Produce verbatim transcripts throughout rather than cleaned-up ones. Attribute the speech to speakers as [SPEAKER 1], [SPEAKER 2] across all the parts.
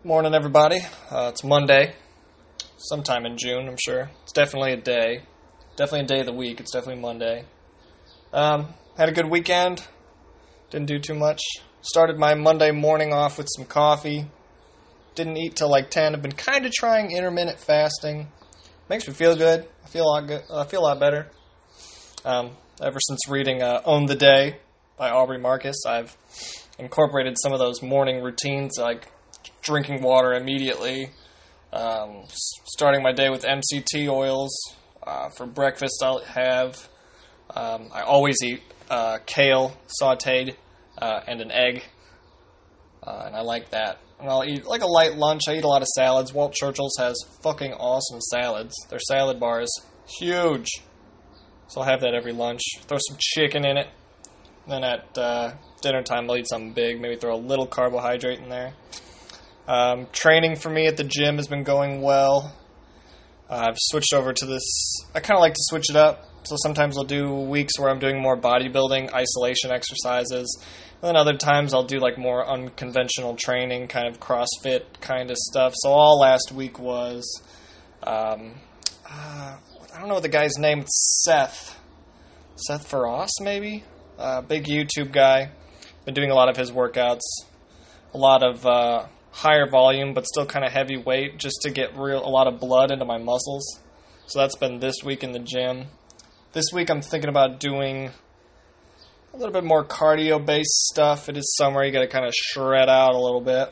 [SPEAKER 1] Morning, everybody. Uh, it's Monday, sometime in June, I'm sure. It's definitely a day. Definitely a day of the week. It's definitely Monday. Um, had a good weekend. Didn't do too much. Started my Monday morning off with some coffee. Didn't eat till like ten. I've been kind of trying intermittent fasting. Makes me feel good. I feel a lot good. I feel a lot better. Um, ever since reading uh, Own the Day by Aubrey Marcus, I've incorporated some of those morning routines, like drinking water immediately, um, starting my day with M C T oils. Uh, for breakfast, I'll have, um, I always eat uh, kale sauteed uh, and an egg, uh, and I like that. And I'll eat like a light lunch. I eat a lot of salads. Walt Churchill's has fucking awesome salads. Their salad bar is huge, so I'll have that every lunch. Throw some chicken in it. Then at uh, dinner time, I'll eat something big. Maybe throw a little carbohydrate in there. Um, training for me at the gym has been going well. Uh, I've switched over to this. I kind of like to switch it up. So sometimes I'll do weeks where I'm doing more bodybuilding, isolation exercises. And then other times I'll do like more unconventional training, kind of CrossFit kind of stuff. So all last week was, um, uh, I don't know what the guy's name, it's Seth. Seth Feross, maybe? Uh, big YouTube guy. Been doing a lot of his workouts. A lot of uh, higher volume, but still kind of heavy weight, just to get real a lot of blood into my muscles. So that's been this week in the gym. This week I'm thinking about doing a little bit more cardio-based stuff. It is summer. You got to kind of shred out a little bit.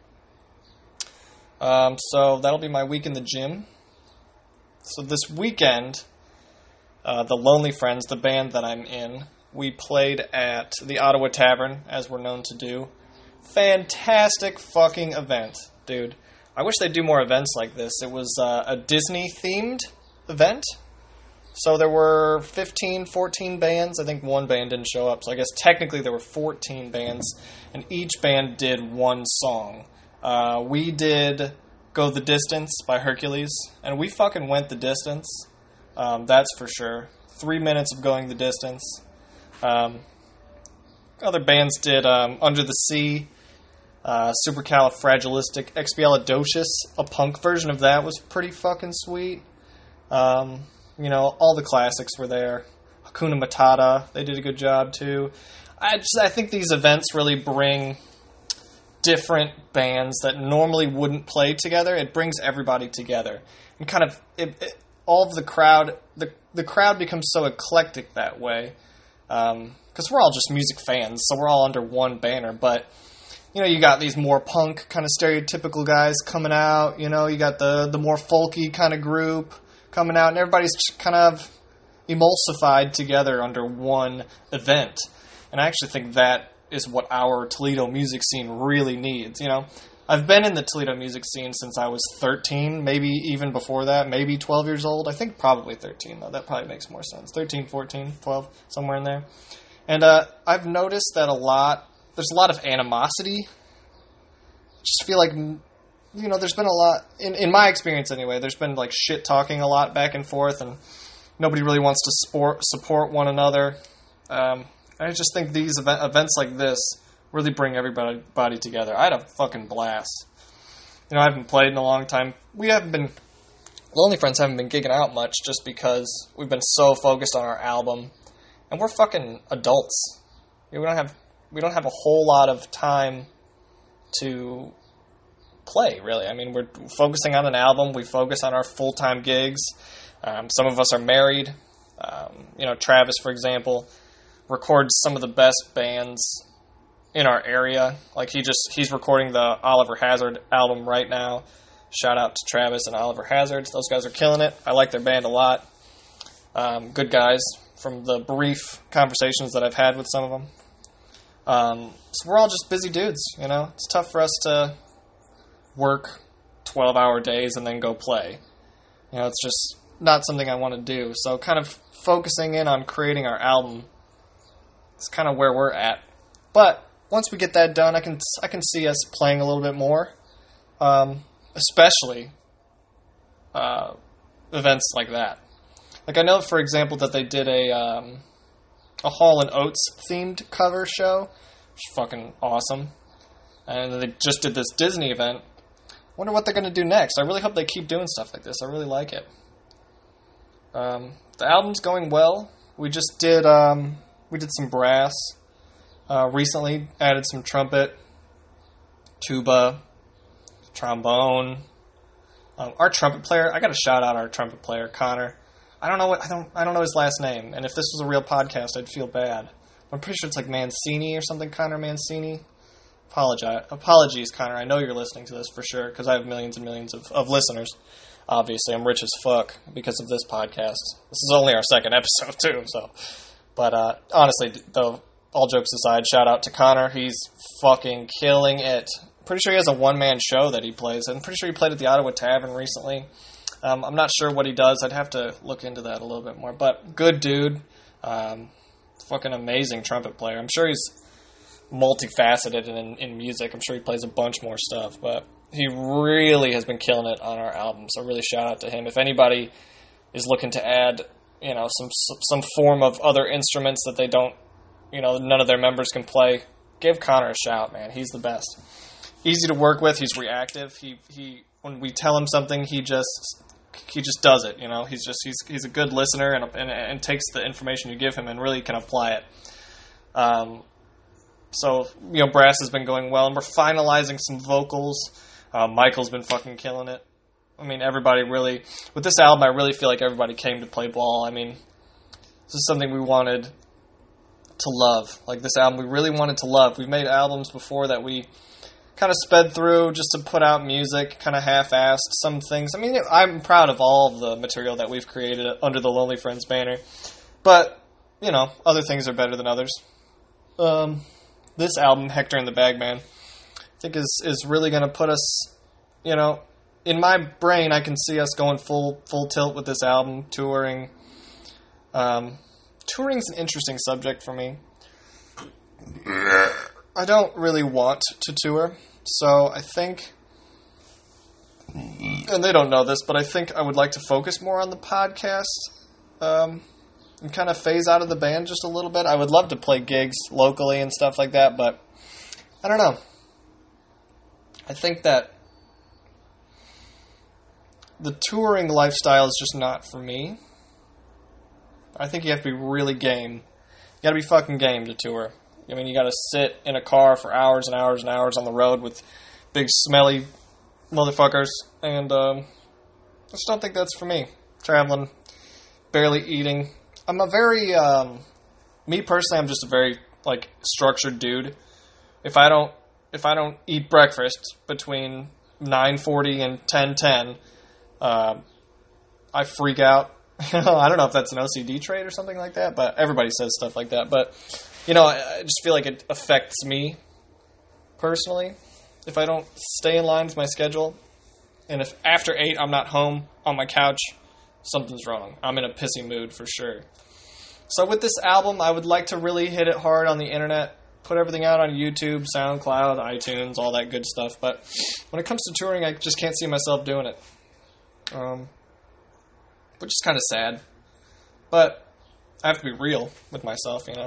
[SPEAKER 1] Um, so that'll be my week in the gym. So this weekend, uh, the Lonely Friends, the band that I'm in, we played at the Ottawa Tavern, as we're known to do. Fantastic fucking event, dude. I wish they'd do more events like this. It was uh, a Disney-themed event. So there were fifteen, fourteen bands. I think one band didn't show up. So I guess technically there were fourteen bands. And each band did one song. Uh, we did Go the Distance by Hercules. And we fucking went the distance. Um, that's for sure. Three minutes of going the distance. Um, other bands did um, Under the Sea, uh, Supercalifragilisticexpialidocious. A punk version of that was pretty fucking sweet. Um, you know, all the classics were there. Hakuna Matata, they did a good job too. I just I think these events really bring different bands that normally wouldn't play together. It brings everybody together and kind of it, it, all of the crowd. The the crowd becomes so eclectic that way. Um, because we're all just music fans, so we're all under one banner, but, you know, you got these more punk kind of stereotypical guys coming out, you know, you got the, the more folky kind of group coming out, and everybody's just kind of emulsified together under one event, and I actually think that is what our Toledo music scene really needs, you know. I've been in the Toledo music scene since I was thirteen, maybe even before that, maybe twelve years old. I think probably thirteen, though. That probably makes more sense. thirteen, fourteen, twelve, somewhere in there. And uh, I've noticed that a lot, there's a lot of animosity. I just feel like, you know, there's been a lot, in, in my experience anyway, there's been like shit talking a lot back and forth, and nobody really wants to support, support one another. Um, I just think these event, events like this really bring everybody body together. I had a fucking blast. You know, I haven't played in a long time. We haven't been, Lonely Friends haven't been gigging out much just because we've been so focused on our album. And we're fucking adults. We don't have we don't have a whole lot of time to play, really. I mean, we're focusing on an album. We focus on our full-time gigs. Um, some of us are married. Um, you know, Travis, for example, records some of the best bands in our area. Like, he just he's recording the Oliver Hazard album right now. Shout out to Travis and Oliver Hazard. Those guys are killing it. I like their band a lot. Um, good guys. From the brief conversations that I've had with some of them. Um, so we're all just busy dudes, you know? It's tough for us to work twelve-hour days and then go play. You know, it's just not something I want to do. So kind of focusing in on creating our album is kind of where we're at. But once we get that done, I can I can see us playing a little bit more. Um, especially uh, events like that. Like, I know, for example, that they did a um, a Hall and Oates themed cover show, which is fucking awesome. And they just did this Disney event. wonder what they're going to do next. I really hope they keep doing stuff like this. I really like it. Um, the album's going well. We just did um, we did some brass uh, recently. Added some trumpet, tuba, trombone. Um, our trumpet player, I got to shout out our trumpet player, Connor. I don't know what I don't I don't know his last name, and if this was a real podcast, I'd feel bad. I'm pretty sure it's like Mancini or something, Connor Mancini. Apologize, apologies, Connor. I know you're listening to this for sure because I have millions and millions of, of listeners. Obviously, I'm rich as fuck because of this podcast. This is only our second episode too, so. But uh, honestly, though, all jokes aside, shout out to Connor. He's fucking killing it. Pretty sure he has a one-man show that he plays. I'm pretty sure he played at the Ottawa Tavern recently. Um, I'm not sure what he does. I'd have to look into that a little bit more. But good dude. Um, fucking amazing trumpet player. I'm sure he's multifaceted in, in music. I'm sure he plays a bunch more stuff. But he really has been killing it on our album. So really shout out to him. If anybody is looking to add, you know, some some form of other instruments that they don't, you know, none of their members can play, give Connor a shout, man. He's the best. Easy to work with. He's reactive. He he. When we tell him something, he just he just does it. You know, he's just he's he's a good listener and and, and takes the information you give him and really can apply it. Um. So you know, brass has been going well, and we're finalizing some vocals. Uh, Michael's been fucking killing it. I mean, everybody really with this album. I really feel like everybody came to play ball. I mean, this is something we wanted to love. Like this album, we really wanted to love. We've made albums before that we kind of sped through just to put out music, kind of half-assed some things. I mean, I'm proud of all of the material that we've created under the Lonely Friends banner, but, you know, other things are better than others. Um, this album, Hector and the Bagman, I think is, is really going to put us, you know, in my brain, I can see us going full full tilt with this album, touring. Um, touring's an interesting subject for me. I don't really want to tour, so I think, and they don't know this, but I think I would like to focus more on the podcast um, and kind of phase out of the band just a little bit. I would love to play gigs locally and stuff like that, but I don't know. I think that the touring lifestyle is just not for me. I think you have to be really game. You gotta be fucking game to tour. I mean, you got to sit in a car for hours and hours and hours on the road with big, smelly motherfuckers, and um, I just don't think that's for me. Traveling, barely eating. I'm a very, um, me personally, I'm just a very, like, structured dude. If I don't, if I don't eat breakfast between nine forty and ten ten, uh, I freak out. I don't know if that's an O C D trait or something like that, but everybody says stuff like that, but you know, I just feel like it affects me personally if I don't stay in line with my schedule. And if after eight I'm not home on my couch, something's wrong. I'm in a pissy mood for sure. So with this album, I would like to really hit it hard on the internet, put everything out on YouTube, SoundCloud, iTunes, all that good stuff. But when it comes to touring, I just can't see myself doing it. Um, which is kind of sad. But I have to be real with myself, you know.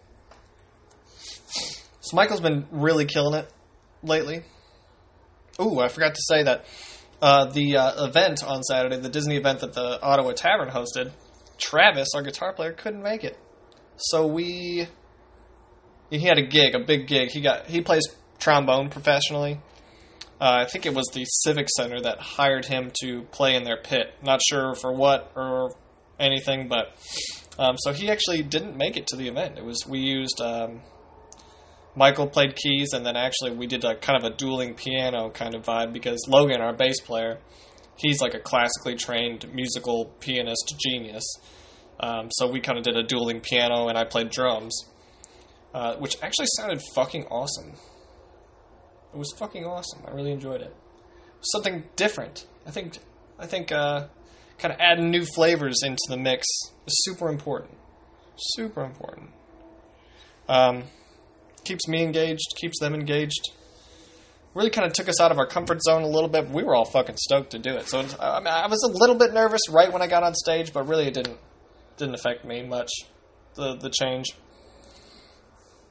[SPEAKER 1] So Michael's been really killing it lately. Ooh, I forgot to say that uh, the uh, event on Saturday, the Disney event that the Ottawa Tavern hosted, Travis, our guitar player, couldn't make it. So we... He had a gig, a big gig. He got he plays trombone professionally. Uh, I think it was the Civic Center that hired him to play in their pit. Not sure for what or anything, but... Um, so he actually didn't make it to the event. It was we used... Um, Michael played keys, and then actually we did a kind of a dueling piano kind of vibe because Logan, our bass player, he's like a classically trained musical pianist genius. Um, so we kind of did a dueling piano, and I played drums, uh, which actually sounded fucking awesome. It was fucking awesome. I really enjoyed it. It was something different. I think, I think, uh, kind of adding new flavors into the mix is super important. Super important. Um... Keeps me engaged, keeps them engaged. Really kind of took us out of our comfort zone a little bit. We were all fucking stoked to do it. So I, mean, I was a little bit nervous right when I got on stage, but really it didn't didn't affect me much, the the change.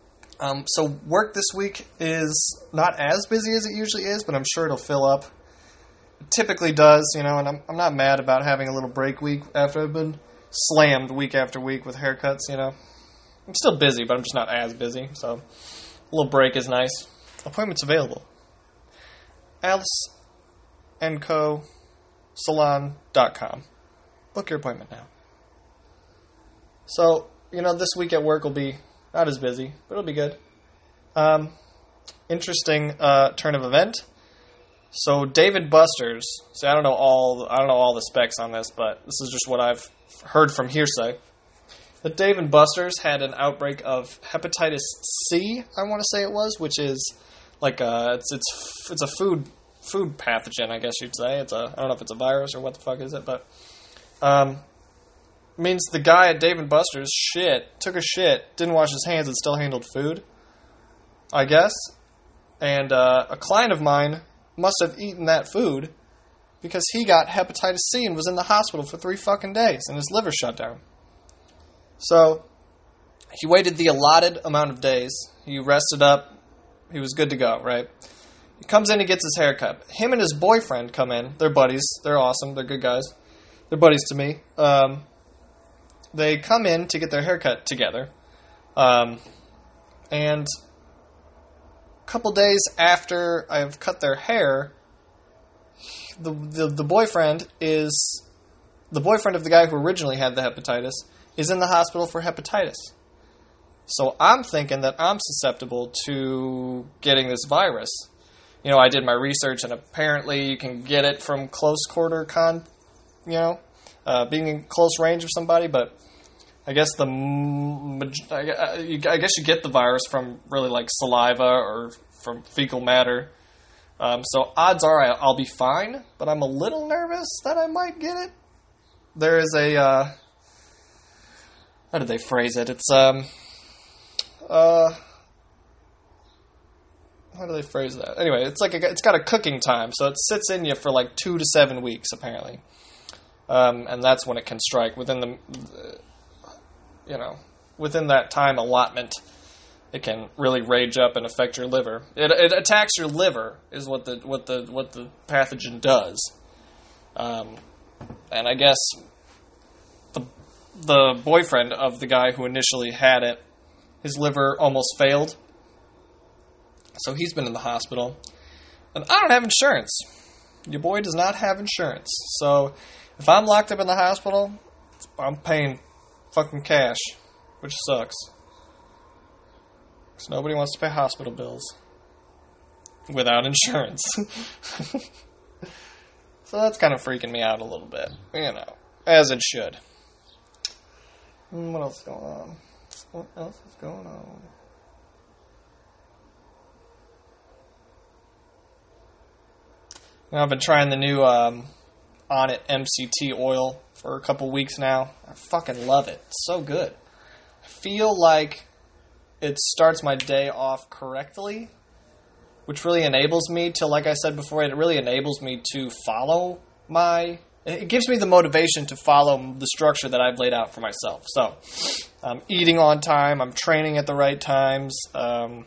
[SPEAKER 1] Um, so work this week is not as busy as it usually is, but I'm sure it'll fill up. typically does, you know, and I'm I'm not mad about having a little break week after I've been slammed week after week with haircuts, you know. I'm still busy, but I'm just not as busy, so a little break is nice. Appointments available. Alice and Co salon dot com. Book your appointment now. So, you know, this week at work will be not as busy, but it'll be good. Um, interesting uh, turn of event. So Dave and Buster's. See, I don't know all I don't know all the specs on this, but this is just what I've heard from hearsay. That Dave and Buster's had an outbreak of hepatitis C. I want to say it was, which is like a it's it's it's a food food pathogen. I guess you'd say it's a I don't know if it's a virus or what the fuck is it, but um, means the guy at Dave and Buster's shit took a shit, didn't wash his hands, and still handled food. I guess, and uh, a client of mine must have eaten that food because he got hepatitis C and was in the hospital for three fucking days and his liver shut down. So, he waited the allotted amount of days. He rested up. He was good to go, right? He comes in and gets his haircut. Him and his boyfriend come in. They're buddies. They're awesome. They're good guys. They're buddies to me. Um, they come in to get their haircut together. Um, and a couple days after I've cut their hair, the, the the boyfriend is the boyfriend of the guy who originally had the hepatitis is in the hospital for hepatitis. So I'm thinking that I'm susceptible to getting this virus. You know, I did my research, and apparently you can get it from close quarter con, you know, uh, being in close range of somebody. But I guess the I guess you get the virus from really like saliva or from fecal matter. Um, so odds are I'll be fine, but I'm a little nervous that I might get it. There is a uh, how did they phrase it? It's um uh. How do they phrase that? Anyway, it's like a, it's got a cooking time, so it sits in you for like two to seven weeks, apparently, um, and that's when it can strike within the, you know, within that time allotment. It can really rage up and affect your liver. It, it attacks your liver, is what the what the what the pathogen does, um, and I guess the the boyfriend of the guy who initially had it, his liver almost failed. So he's been in the hospital. And I don't have insurance. Your boy does not have insurance. So if I'm locked up in the hospital, I'm paying fucking cash, which sucks. Because nobody wants to pay hospital bills without insurance. So that's kind of freaking me out a little bit. You know, as it should. What else is going on? What else is going on? I've been trying the new um, Onnit M C T oil for a couple weeks now. I fucking love it. It's so good. I feel like it starts my day off correctly, which really enables me to, like I said before, it really enables me to follow my... It gives me the motivation to follow the structure that I've laid out for myself. So, I'm eating on time. I'm training at the right times. Um,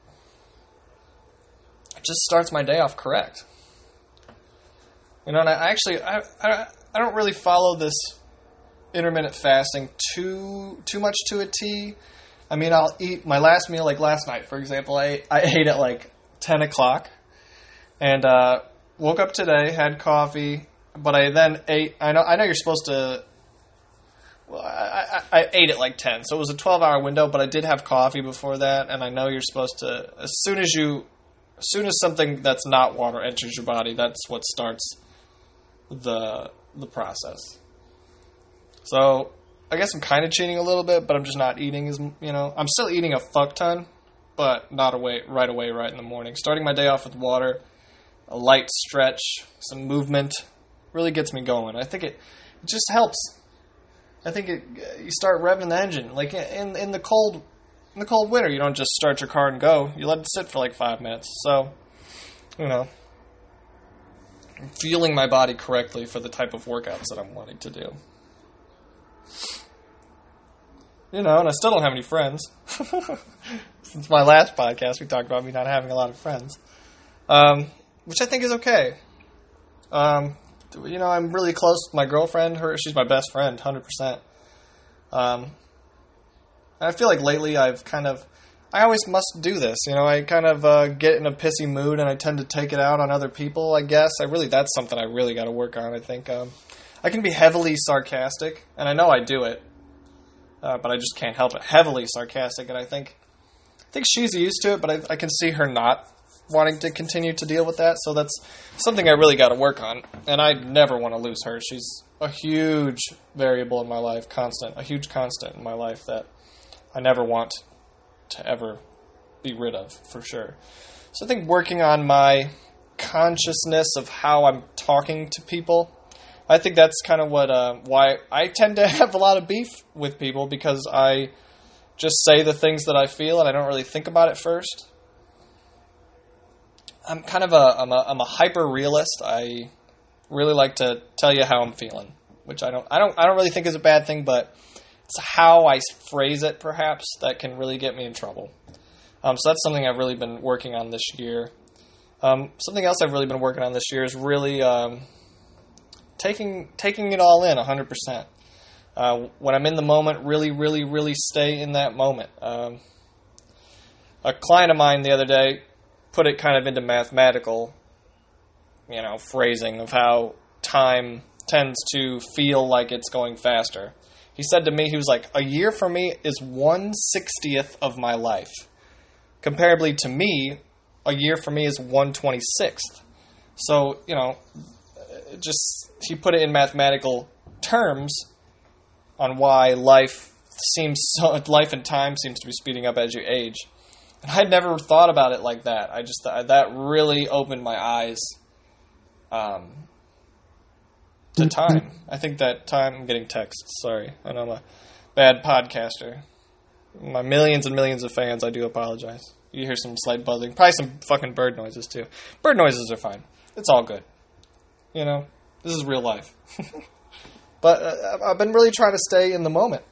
[SPEAKER 1] it just starts my day off correct. You know, and I actually, I, I, I don't really follow this intermittent fasting too too much to a T. I mean, I'll eat my last meal, like last night, for example, I, I ate at like ten o'clock, and uh, woke up today, had coffee, but I then ate, I know I know you're supposed to, well, I, I, I ate at like ten, so it was a twelve-hour window, but I did have coffee before that, and I know you're supposed to, as soon as you, as soon as something that's not water enters your body, that's what starts the the process. So I guess I'm kind of cheating a little bit, but I'm just not eating as, you know, I'm still eating a fuck ton, but not away right away right in the morning. Starting my day off with water, a light stretch, some movement really gets me going. I think it, it just helps. I think it you start revving the engine. Like in in the cold in the cold winter, you don't just start your car and go. You let it sit for like five minutes. So, you know, I'm feeling my body correctly for the type of workouts that I'm wanting to do. You know, and I still don't have any friends. Since my last podcast, we talked about me not having a lot of friends. Um, which I think is okay. Um, you know, I'm really close with my girlfriend. Her, she's my best friend, one hundred percent. Um, and I feel like lately I've kind of, I always must do this. You know, I kind of uh, get in a pissy mood and I tend to take it out on other people, I guess. I really, that's something I really got to work on, I think. Um, I can be heavily sarcastic, and I know I do it, uh, but I just can't help it. Heavily sarcastic, and I think, I think she's used to it, but I, I can see her not wanting to continue to deal with that, so that's something I really got to work on, and I never want to lose her. She's a huge variable in my life, constant, a huge constant in my life that I never want to ever be rid of, for sure. So I think working on my consciousness of how I'm talking to people, I think that's kind of what, uh, why I tend to have a lot of beef with people, because I just say the things that I feel and I don't really think about it first. I'm kind of a, I'm a, I'm a hyper realist. I really like to tell you how I'm feeling, which I don't, I don't, I don't really think is a bad thing, but it's how I phrase it, perhaps, that can really get me in trouble. Um, so that's something I've really been working on this year. Um, something else I've really been working on this year is really um, taking taking it all in one hundred percent. Uh, when I'm in the moment, really, really, really stay in that moment. Um, a client of mine the other day put it kind of into mathematical, you know, phrasing of how time tends to feel like it's going faster. He said to me, he was like, a year for me is one sixtieth of my life. Comparably to me, a year for me is one twenty-sixth. So, you know, just, he put it in mathematical terms on why life seems so, life and time seems to be speeding up as you age. And I'd never thought about it like that. I just, that really opened my eyes um, to time. I think that time, I'm getting texts, sorry. I know I'm a bad podcaster. My millions and millions of fans, I do apologize. You hear some slight buzzing. Probably some fucking bird noises, too. Bird noises are fine. It's all good. You know, this is real life. But uh, I've been really trying to stay in the moment.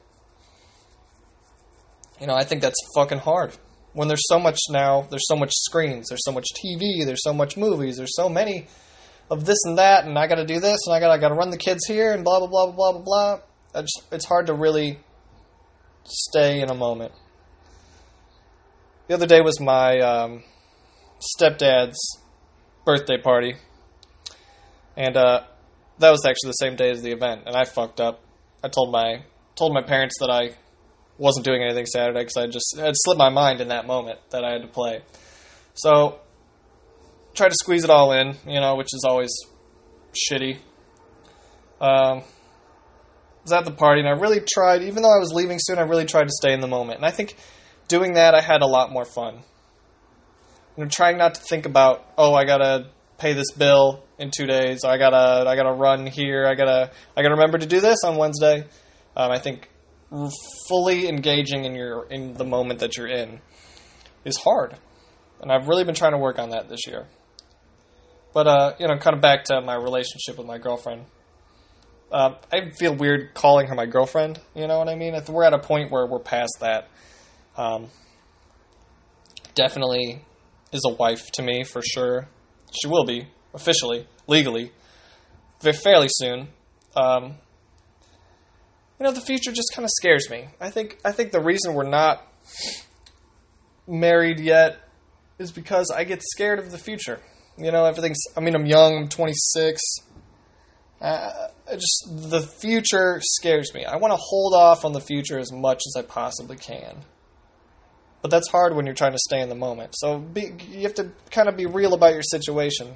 [SPEAKER 1] You know, I think that's fucking hard. When there's so much now, there's so much screens, there's so much T V, there's so much movies, there's so many of this and that, and I got to do this, and I got I got to run the kids here, and blah blah blah blah blah blah. It's, it's hard to really stay in a moment. The other day was my um, stepdad's birthday party, and uh, that was actually the same day as the event, and I fucked up. I told my told my parents that I wasn't doing anything Saturday because I just it had slipped my mind in that moment that I had to play. So tried to squeeze it all in, you know, which is always shitty. Um, I was at the party and I really tried, even though I was leaving soon, I really tried to stay in the moment. And I think doing that, I had a lot more fun. I'm trying not to think about, oh, I gotta pay this bill in two days. I gotta, I gotta run here. I gotta, I gotta remember to do this on Wednesday. Um, I think fully engaging in your in the moment that you're in is hard, and I've really been trying to work on that this year. But uh, you know, kind of back to my relationship with my girlfriend. Uh, I feel weird calling her my girlfriend. You know what I mean? If we're at a point where we're past that. Um, definitely is a wife to me for sure. She will be officially, legally, very fairly soon. Um, You know, the future just kind of scares me. I think I think the reason we're not married yet is because I get scared of the future. You know, everything's, I mean, I'm young, I'm twenty-six. Uh, I just, the future scares me. I want to hold off on the future as much as I possibly can. But that's hard when you're trying to stay in the moment. So be, you have to kind of be real about your situation.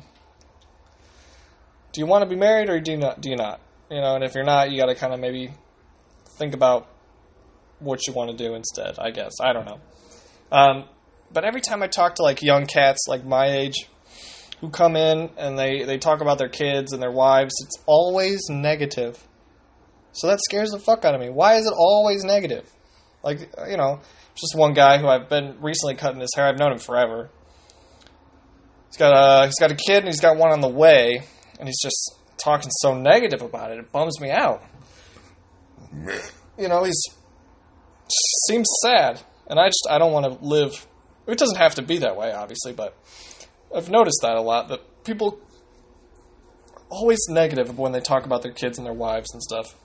[SPEAKER 1] Do you want to be married or do you not? Do you not? You know, and if you're not, you got to kind of maybe think about what you want to do instead, I guess. I don't know. Um, but every time I talk to, like, young cats, like my age, who come in and they, they talk about their kids and their wives, it's always negative. So that scares the fuck out of me. Why is it always negative? Like, you know, just one guy who I've been recently cutting his hair. I've known him forever. He's got a, he's got a kid and he's got one on the way, and he's just talking so negative about it. It bums me out. You know, he's seems sad, and I just I don't want to live. It doesn't have to be that way, obviously, but I've noticed that a lot. That people always negative when they talk about their kids and their wives and stuff.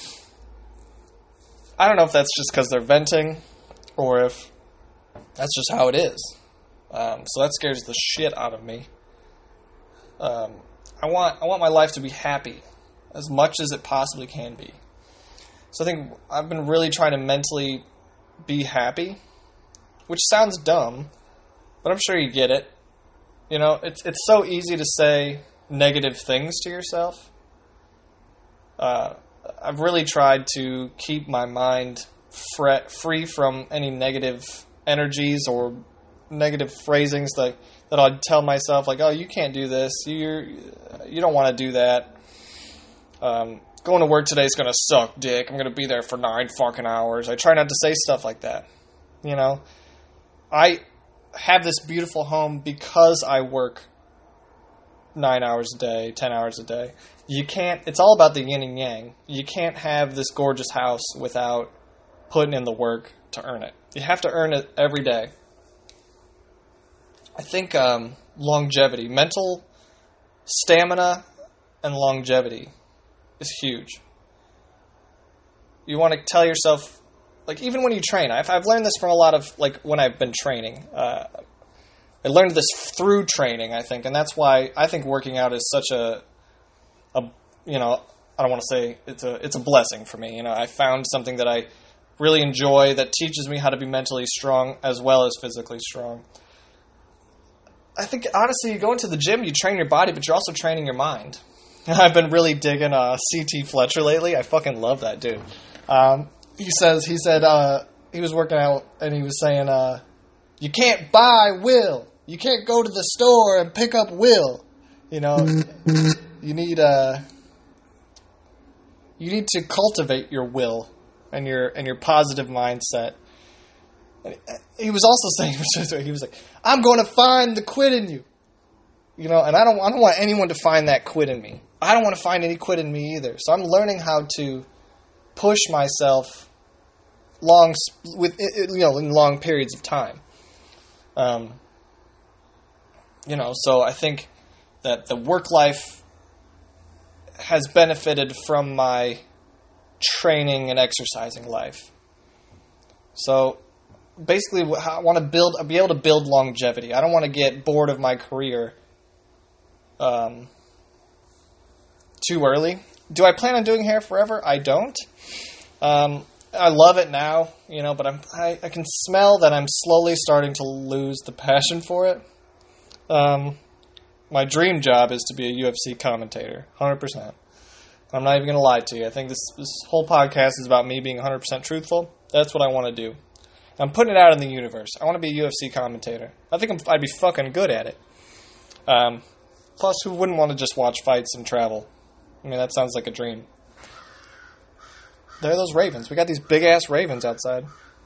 [SPEAKER 1] I don't know if that's just because they're venting, or if that's just how it is. Um, so that scares the shit out of me. Um, I want I want my life to be happy, as much as it possibly can be. So I think I've been really trying to mentally be happy, which sounds dumb, but I'm sure you get it. You know, it's it's so easy to say negative things to yourself. Uh, I've really tried to keep my mind fre- free from any negative energies or negative phrasings that that I'd tell myself, like, "Oh, you can't do this. You you don't want to do that. Um, going to work today is gonna suck, dick. I'm gonna be there for nine fucking hours." I try not to say stuff like that. You know, I have this beautiful home because I work nine hours a day, ten hours a day. You can't, it's all about the yin and yang. You can't have this gorgeous house without putting in the work to earn it. You have to earn it every day. I think um, longevity, mental stamina and longevity is huge. You want to tell yourself, like, even when you train, I've, I've learned this from a lot of, like, when I've been training. Uh, I learned this through training, I think, and that's why I think working out is such a, a you know, I don't want to say it's a it's a blessing for me. You know, I found something that I really enjoy that teaches me how to be mentally strong as well as physically strong. I think, honestly, you go into the gym, you train your body, but you're also training your mind. I've been really digging uh, C T Fletcher lately. I fucking love that dude. Um, he says, he said, uh, he was working out and he was saying, uh, you can't buy will. You can't go to the store and pick up will. You know, you need uh, you need to cultivate your will and your and your positive mindset. And he was also saying, he was like, "I'm going to find the quit in you." You know, and I don't I don't want anyone to find that quit in me. I don't want to find any quit in me either. So I'm learning how to push myself long with you know in long periods of time. Um. You know, so I think that the work life has benefited from my training and exercising life. So basically, I want to build, be able to build longevity. I don't want to get bored of my career um, too early. Do I plan on doing hair forever? I don't. Um, I love it now, you know, but I'm, I, I can smell that I'm slowly starting to lose the passion for it. Um, my dream job is to be a U F C commentator, one hundred percent. I'm not even going to lie to you. I think this, this whole podcast is about me being one hundred percent truthful. That's what I want to do. I'm putting it out in the universe. I want to be a U F C commentator. I think I'm, I'd be fucking good at it. Um, plus, who wouldn't want to just watch fights and travel? I mean, that sounds like a dream. There are those ravens. We got these big-ass ravens outside.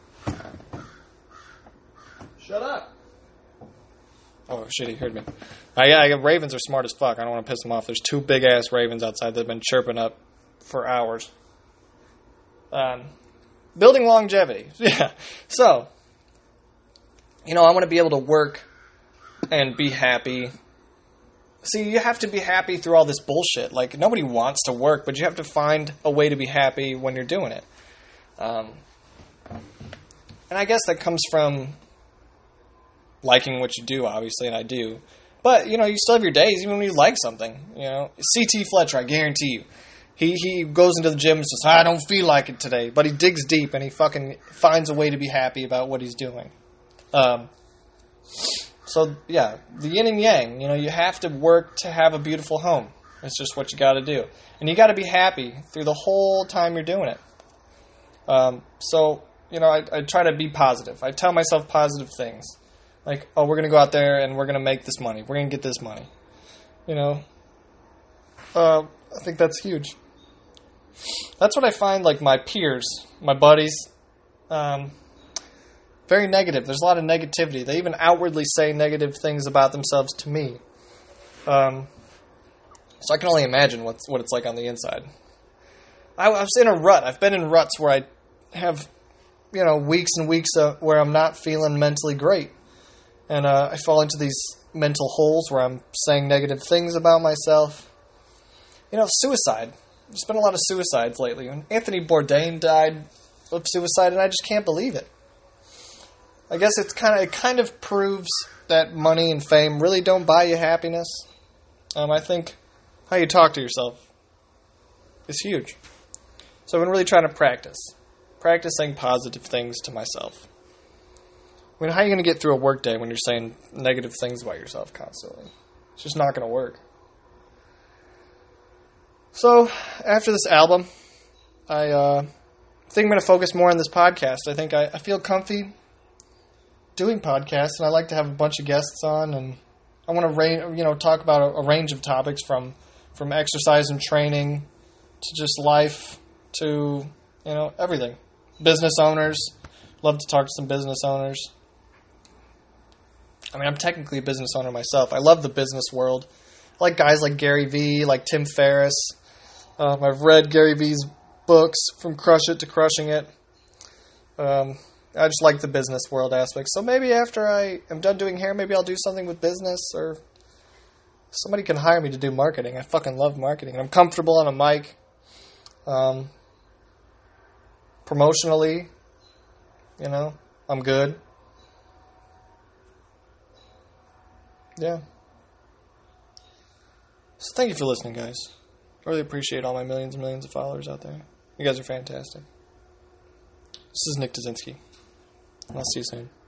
[SPEAKER 1] Shut up. Oh, shit, he heard me. I, I, ravens are smart as fuck. I don't want to piss them off. There's two big-ass ravens outside that have been chirping up for hours. Um, building longevity. Yeah. So, you know, I want to be able to work and be happy. See, you have to be happy through all this bullshit. Like, nobody wants to work, but you have to find a way to be happy when you're doing it. Um, and I guess that comes from liking what you do, obviously, and I do. But, you know, you still have your days, even when you like something. You know, C T Fletcher, I guarantee you. He he goes into the gym and says, I don't feel like it today. But he digs deep and he fucking finds a way to be happy about what he's doing. Um, so, yeah, the yin and yang. You know, you have to work to have a beautiful home. It's just what you got to do. And you got to be happy through the whole time you're doing it. Um, so, you know, I, I try to be positive. I tell myself positive things. Like, oh, we're going to go out there and we're going to make this money. We're going to get this money. You know? Uh, I think that's huge. That's what I find, like, my peers, my buddies, um, very negative. There's a lot of negativity. They even outwardly say negative things about themselves to me. Um, so I can only imagine what's, what it's like on the inside. I, I was in a rut. I've been in ruts where I have, you know, weeks and weeks of, where I'm not feeling mentally great. And uh, I fall into these mental holes where I'm saying negative things about myself. You know, suicide. There's been a lot of suicides lately. Anthony Bourdain died of suicide, and I just can't believe it. I guess it's kind of it kind of proves that money and fame really don't buy you happiness. Um, I think how you talk to yourself is huge. So I've been really trying to practice. Practice saying positive things to myself. I mean, how are you going to get through a work day when you're saying negative things about yourself constantly? It's just not going to work. So, after this album, I uh, think I'm going to focus more on this podcast. I think I, I feel comfy doing podcasts, and I like to have a bunch of guests on, and I want to ra- you know talk about a, a range of topics from from exercise and training to just life to you know everything. Business owners, love to talk to some business owners. I mean, I'm technically a business owner myself. I love the business world. I like guys like Gary Vee, like Tim Ferriss. Um, I've read Gary Vee's books, From Crush It to Crushing It. Um, I just like the business world aspect. So maybe after I am done doing hair, maybe I'll do something with business, or somebody can hire me to do marketing. I fucking love marketing. I'm comfortable on a mic. Um, promotionally, you know, I'm good. Yeah. So thank you for listening, guys. I really appreciate all my millions and millions of followers out there. You guys are fantastic. This is Nick Dazinski. I'll see you soon.